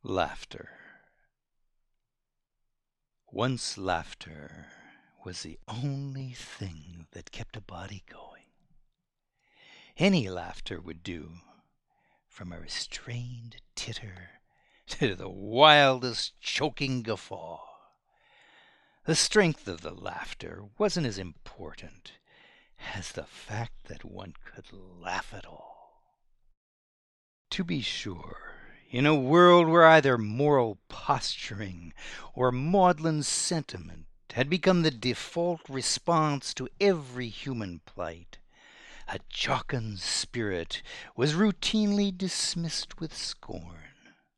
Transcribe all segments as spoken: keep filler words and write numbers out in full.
Laughter. Once laughter was the only thing that kept a body going. Any laughter would do, from a restrained titter to the wildest choking guffaw. The strength of the laughter wasn't as important as the fact that one could laugh at all. To be sure, in a world where either moral posturing or maudlin sentiment had become the default response to every human plight, a jocund spirit was routinely dismissed with scorn.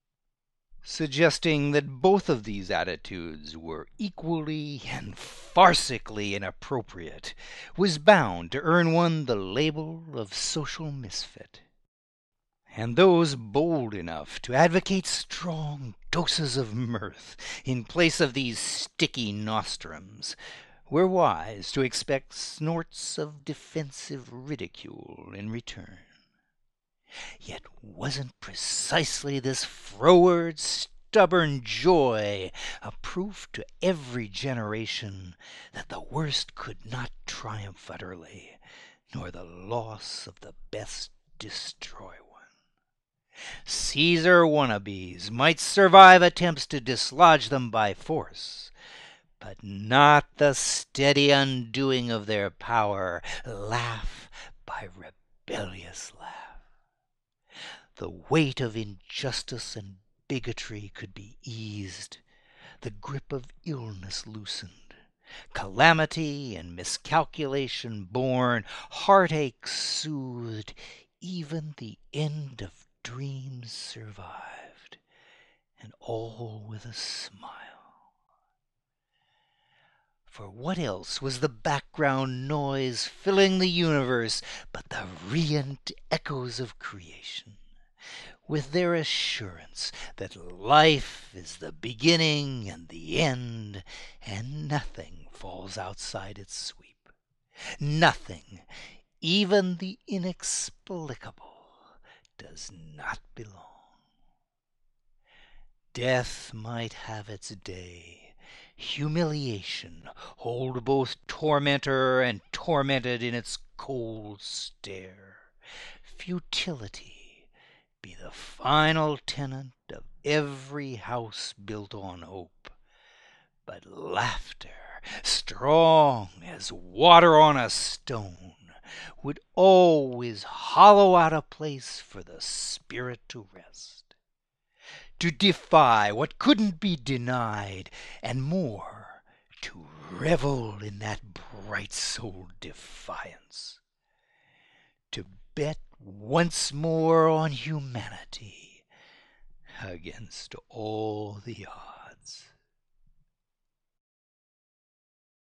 Suggesting that both of these attitudes were equally and farcically inappropriate was bound to earn one the label of social misfit. And those bold enough to advocate strong doses of mirth in place of these sticky nostrums were wise to expect snorts of defensive ridicule in return. Yet wasn't precisely this froward, stubborn joy a proof to every generation that the worst could not triumph utterly, nor the loss of the best destroy one? Caesar wannabes might survive attempts to dislodge them by force, but not the steady undoing of their power, laugh by rebellious laugh. The weight of injustice and bigotry could be eased, the grip of illness loosened, calamity and miscalculation borne, heartache soothed, even the end of dreams survived, and all with a smile. For what else was the background noise filling the universe but the riant echoes of creation, with their assurance that life is the beginning and the end, and nothing falls outside its sweep. Nothing, even the inexplicable, does not belong. Death might have its day, humiliation hold both tormentor and tormented in its cold stare, futility be the final tenant of every house built on hope, but laughter, strong as water on a stone, would always hollow out a place for the spirit to rest, to defy what couldn't be denied, and more, to revel in that bright-souled defiance, to bet once more on humanity against all the odds.